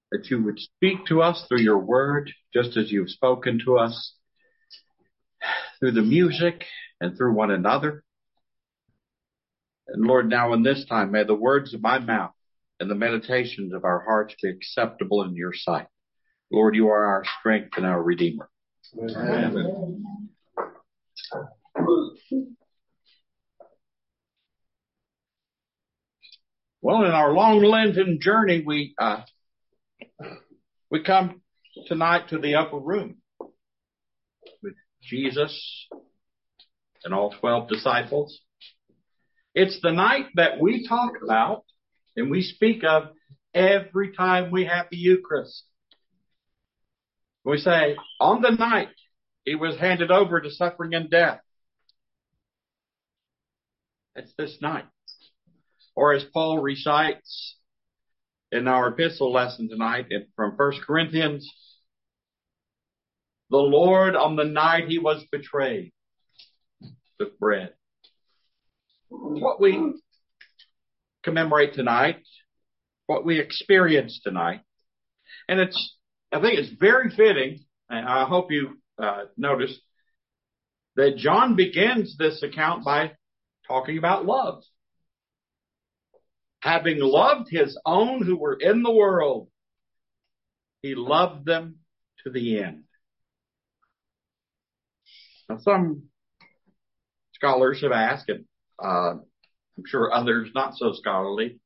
that you would speak to us through your word, just as you've spoken to us through the music and through one another. And Lord, now in this time, may the words of my mouth and the meditations of our hearts be acceptable in your sight. Lord, you are our strength and our Redeemer. Amen. Well, in our long Lenten journey, we come tonight to the upper room with Jesus and all 12 disciples. It's the night that we talk about and we speak of every time we have the Eucharist. We say, on the night he was handed over to suffering and death. It's this night. Or as Paul recites in our epistle lesson tonight from 1 Corinthians, the Lord on the night he was betrayed took bread. What we commemorate tonight, what we experience tonight, and I think it's very fitting, and I hope you noticed, that John begins this account by talking about love. Having loved his own who were in the world, he loved them to the end. Now, some scholars have asked, and I'm sure others not so scholarly,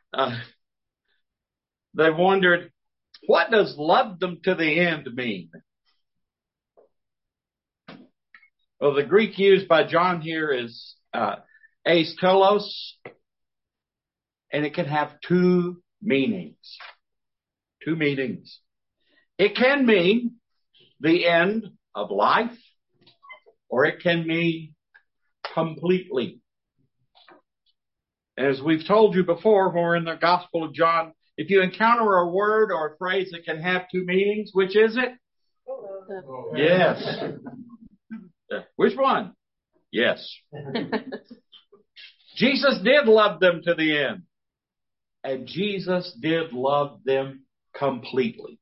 they've wondered, what does love them to the end mean? Well, the Greek used by John here is aistelos, and it can have two meanings. Two meanings. It can mean the end of life, or it can mean completely. As we've told you before, when we're in the Gospel of John, if you encounter a word or a phrase that can have two meanings, which is it? Yes. Which one? Yes. Jesus did love them to the end. And Jesus did love them completely.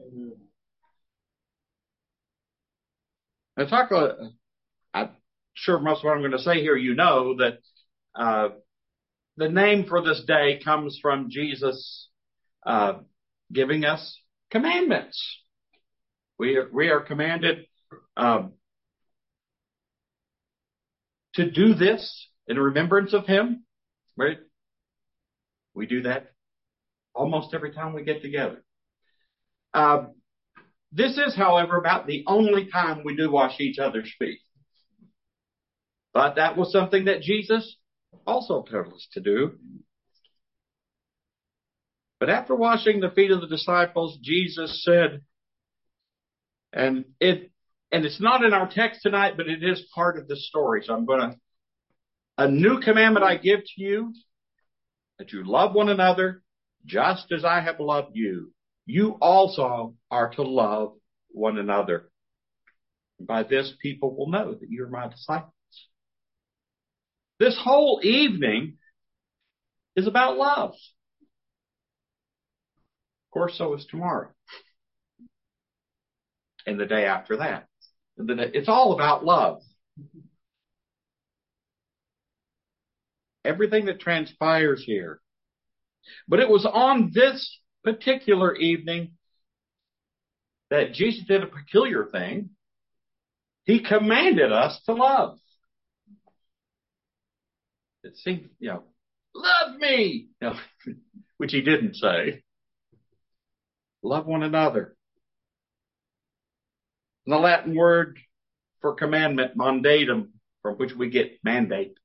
Now, I'm sure most of what I'm going to say here, you know that the name for this day comes from Jesus giving us commandments. We are commanded to do this in remembrance of him, right? We do that almost every time we get together. This is, however, about the only time we do wash each other's feet. But that was something that Jesus also told us to do. But after washing the feet of the disciples, Jesus said, and it's not in our text tonight, but it is part of the story. So a new commandment I give to you, that you love one another just as I have loved you. You also are to love one another. By this, people will know that you're my disciples. This whole evening is about love. Of course, so is tomorrow. And the day after that. It's all about love. Everything that transpires here. But it was on this particular evening that Jesus did a peculiar thing. He commanded us to love. It seemed, love me, which he didn't say. Love one another. And the Latin word for commandment, mandatum, from which we get mandate.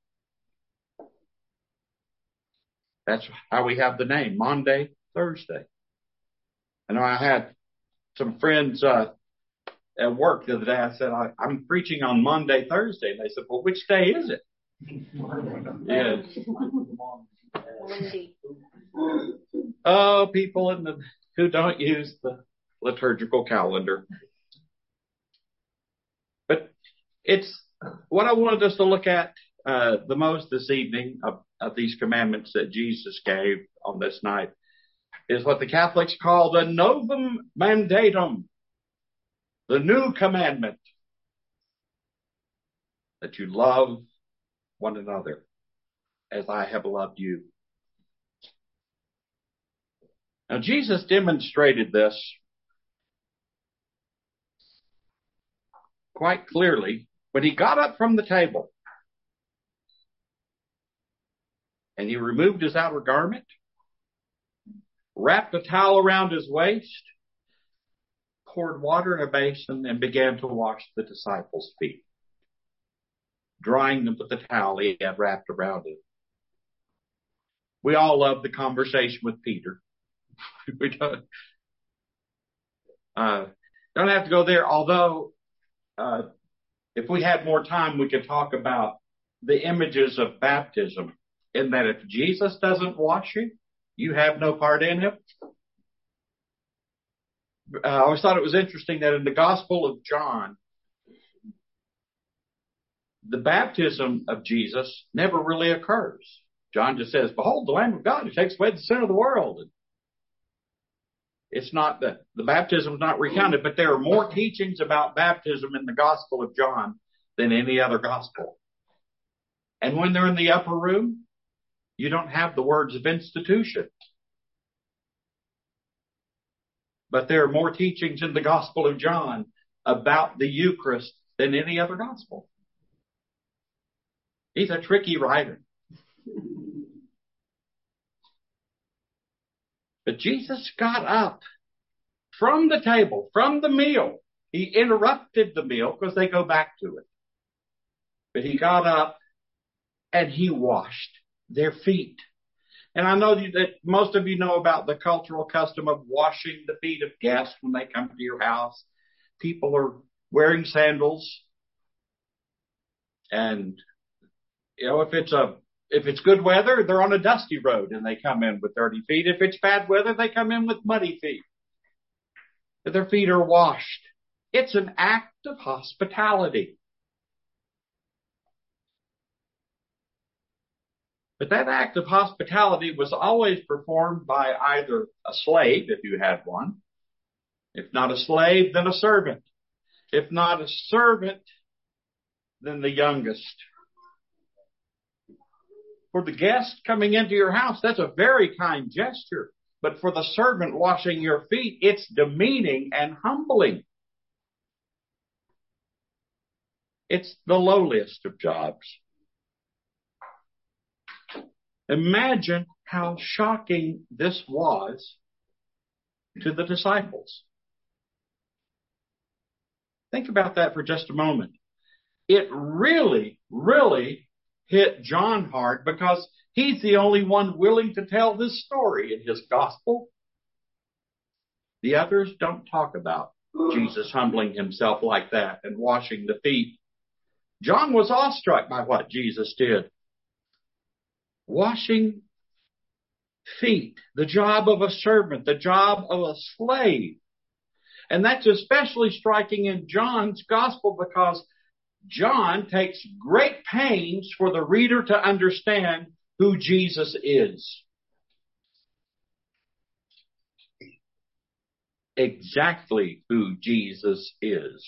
That's how we have the name, Maundy, Thursday. I know I had some friends at work the other day. I said, I'm preaching on Maundy, Thursday. And they said, well, which day is it? Yes. Oh, people who don't use the liturgical calendar. But it's what I wanted us to look at the most this evening of these commandments that Jesus gave on this night is what the Catholics call the Novum Mandatum, the new commandment, that you love one another as I have loved you. Now, Jesus demonstrated this quite clearly when he got up from the table and he removed his outer garment, wrapped a towel around his waist, poured water in a basin, and began to wash the disciples' feet, drying them with the towel he had wrapped around him. We all love the conversation with Peter. We don't have to go there, although if we had more time, we could talk about the images of baptism, in that if Jesus doesn't wash you, you have no part in him. I always thought it was interesting that in the Gospel of John, the baptism of Jesus never really occurs. John just says, "Behold, the Lamb of God who takes away the sin of the world." It's not that the baptism is not recounted, but there are more teachings about baptism in the Gospel of John than any other gospel. And when they're in the upper room, you don't have the words of institution. But there are more teachings in the Gospel of John about the Eucharist than any other gospel. He's a tricky writer. But Jesus got up from the table, from the meal. He interrupted the meal because they go back to it. But he got up and he washed their feet. And I know that most of you know about the cultural custom of washing the feet of guests when they come to your house. People are wearing sandals. And, you know, if it's good weather, they're on a dusty road and they come in with dirty feet. If it's bad weather, they come in with muddy feet. But their feet are washed. It's an act of hospitality. But that act of hospitality was always performed by either a slave, if you had one. If not a slave, then a servant. If not a servant, then the youngest. For the guest coming into your house, that's a very kind gesture. But for the servant washing your feet, it's demeaning and humbling. It's the lowliest of jobs. Imagine how shocking this was to the disciples. Think about that for just a moment. It really, really hit John hard because he's the only one willing to tell this story in his gospel. The others don't talk about Jesus humbling himself like that and washing the feet. John was awestruck by what Jesus did. Washing feet, the job of a servant, the job of a slave. And that's especially striking in John's gospel because John takes great pains for the reader to understand who Jesus is. Exactly who Jesus is.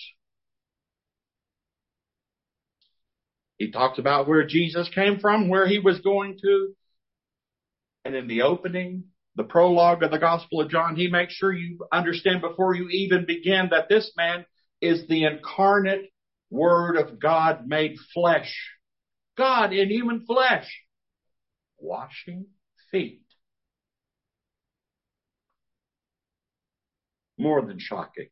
He talks about where Jesus came from, where he was going to. And in the opening, the prologue of the Gospel of John, he makes sure you understand before you even begin that this man is the incarnate Word of God made flesh. God in human flesh. Washing feet. More than shocking.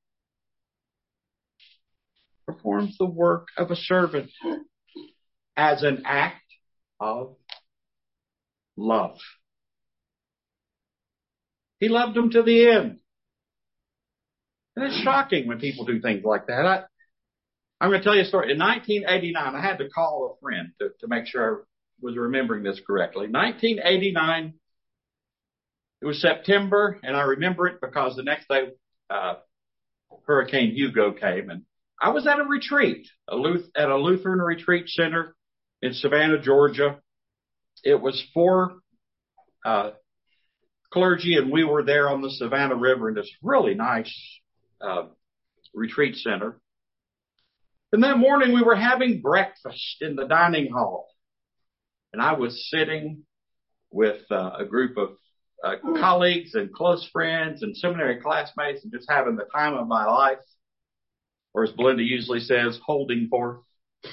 Performs the work of a servant as an act of love. He loved them to the end. And it's shocking when people do things like that. I'm going to tell you a story. In 1989, I had to call a friend to make sure I was remembering this correctly. 1989, it was September, and I remember it because the next day Hurricane Hugo came, and I was at a retreat, at a Lutheran retreat center in Savannah, Georgia. It was for clergy, and we were there on the Savannah River in this really nice retreat center. And that morning we were having breakfast in the dining hall. And I was sitting with a group of colleagues and close friends and seminary classmates and just having the time of my life. Or as Belinda usually says, holding forth.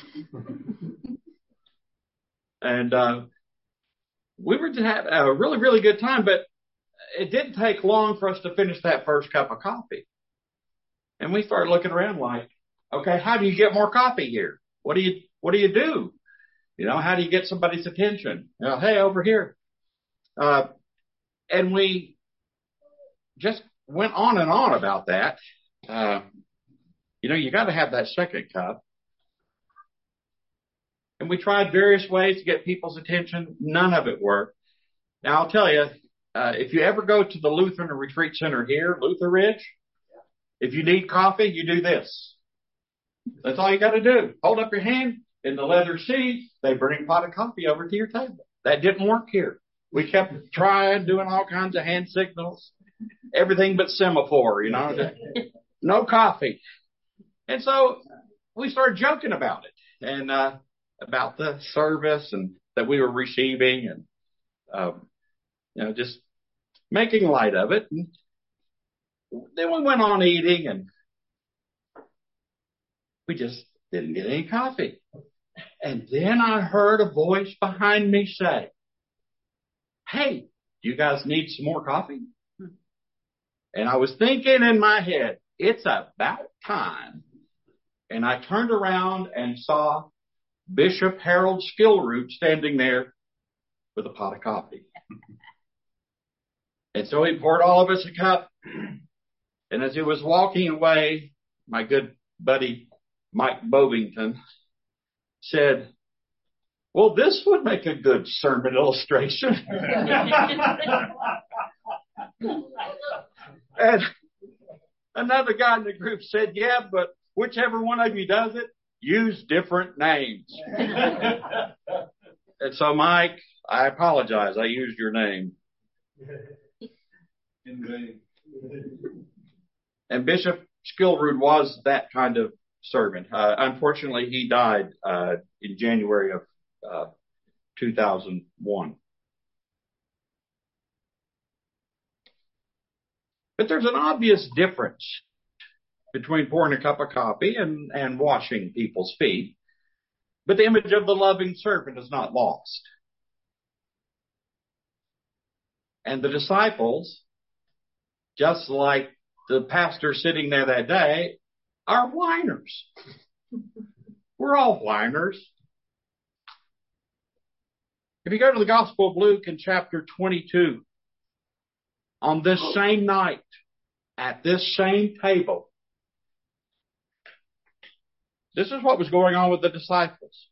And we were to have a really, really good time, but it didn't take long for us to finish that first cup of coffee. And we started looking around like, okay, how do you get more coffee here? What do you do? You know, how do you get somebody's attention? You know, hey, over here. And we just went on and on about that. You know, you got to have that second cup. And we tried various ways to get people's attention. None of it worked. Now, I'll tell you, if you ever go to the Lutheran Retreat Center here, Luther Ridge, if you need coffee, you do this. That's all you got to do. Hold up your hand in the leather seat. They bring a pot of coffee over to your table. That didn't work here. We kept trying, doing all kinds of hand signals, everything but semaphore, you know, no coffee. And so we started joking about it and about the service and that we were receiving and, you know, just making light of it. And then we went on eating and we just didn't get any coffee. And then I heard a voice behind me say, hey, do you guys need some more coffee? And I was thinking in my head, it's about time. And I turned around and saw Bishop Harold Skillroot standing there with a pot of coffee. And so he poured all of us a cup. And as he was walking away, my good buddy Mike Bovington said, well, this would make a good sermon illustration. And another guy in the group said, yeah, but whichever one of you does it, use different names. And so, Mike, I apologize. I used your name. And Bishop Skillroot was that kind of servant. Unfortunately, he died in January of 2001. But there's an obvious difference between pouring a cup of coffee and washing people's feet. But the image of the loving servant is not lost. And the disciples, just like the pastor sitting there that day, are whiners. We're all whiners. If you go to the Gospel of Luke in chapter 22, on this same night, at this same table, this is what was going on with the disciples.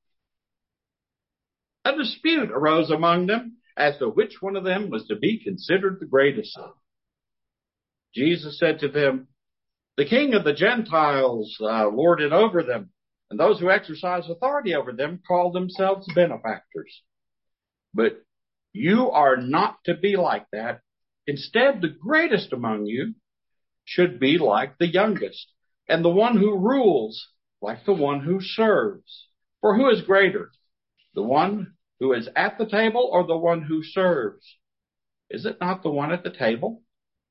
A dispute arose among them as to which one of them was to be considered the greatest. Jesus said to them, the king of the Gentiles lorded over them, and those who exercise authority over them call themselves benefactors. But you are not to be like that. Instead, the greatest among you should be like the youngest, and the one who rules like the one who serves. For who is greater, the one who is at the table or the one who serves? Is it not the one at the table?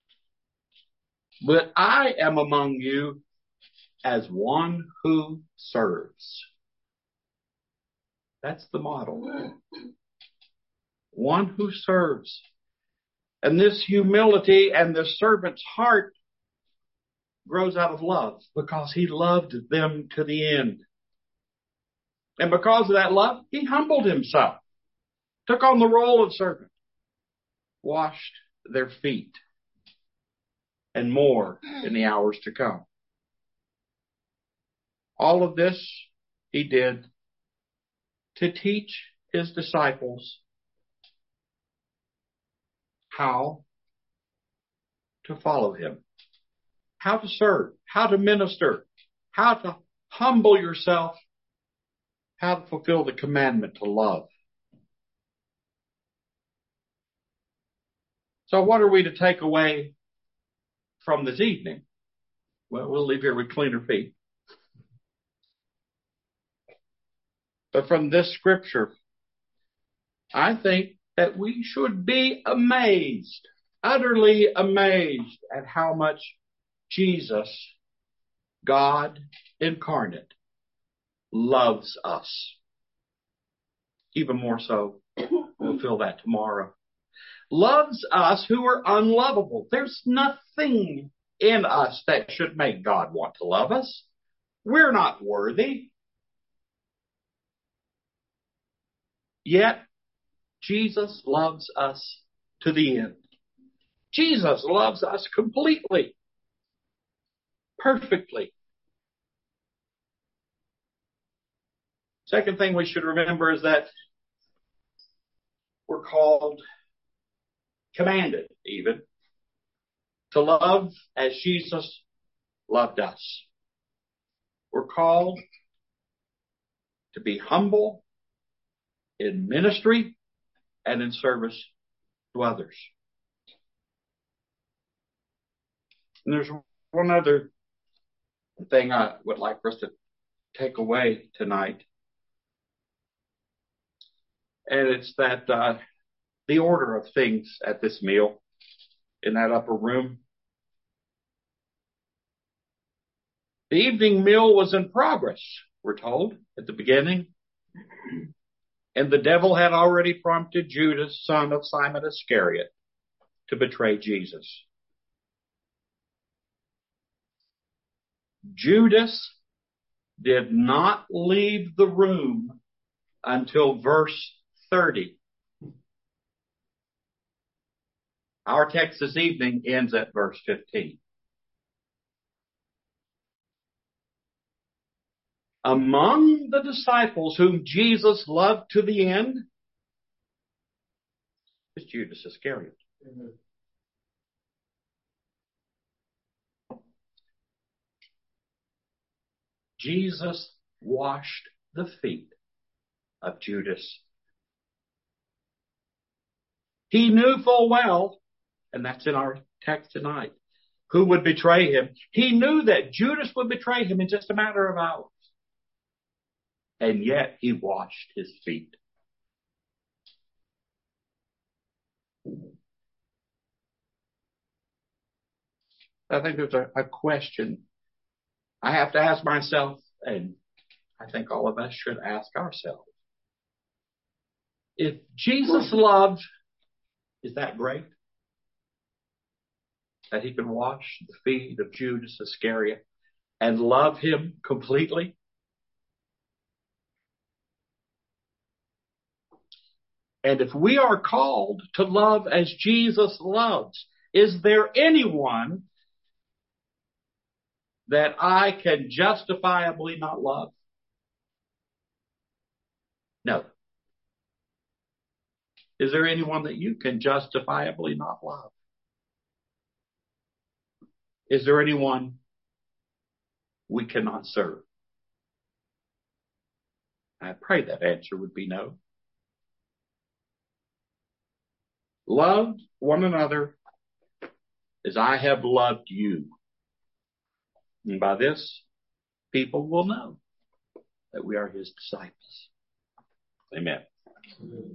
But I am among you as one who serves. That's the model. One who serves. And this humility and this servant's heart grows out of love because he loved them to the end. And because of that love, he humbled himself, took on the role of servant, washed their feet, and more in the hours to come. All of this he did to teach his disciples how to follow him, how to serve, how to minister, how to humble yourself, how to fulfill the commandment to love. So what are we to take away from this evening? Well, we'll leave here with cleaner feet. But from this scripture, I think that we should be amazed, utterly amazed at how much Jesus, God incarnate, loves us. Even more so, we'll feel that tomorrow. Loves us who are unlovable. There's nothing in us that should make God want to love us. We're not worthy. Yet, Jesus loves us to the end. Jesus loves us completely, perfectly. Second thing we should remember is that we're called, commanded even, to love as Jesus loved us. We're called to be humble in ministry and in service to others. And there's one other thing I would like for us to take away tonight. And it's that the order of things at this meal in that upper room. The evening meal was in progress, we're told, at the beginning. And the devil had already prompted Judas, son of Simon Iscariot, to betray Jesus. Judas did not leave the room until verse 30. Our text this evening ends at verse 15. Among the disciples whom Jesus loved to the end is Judas Iscariot. Mm-hmm. Jesus washed the feet of Judas. He knew full well, and that's in our text tonight, who would betray him. He knew that Judas would betray him in just a matter of hours. And yet he washed his feet. I think there's a question I have to ask myself, and I think all of us should ask ourselves. If Jesus loved, is that great? That he could wash the feet of Judas Iscariot and love him completely? And if we are called to love as Jesus loves, is there anyone that I can justifiably not love? No. Is there anyone that you can justifiably not love? Is there anyone we cannot serve? I pray that answer would be no. Love one another as I have loved you. And by this, people will know that we are his disciples. Amen.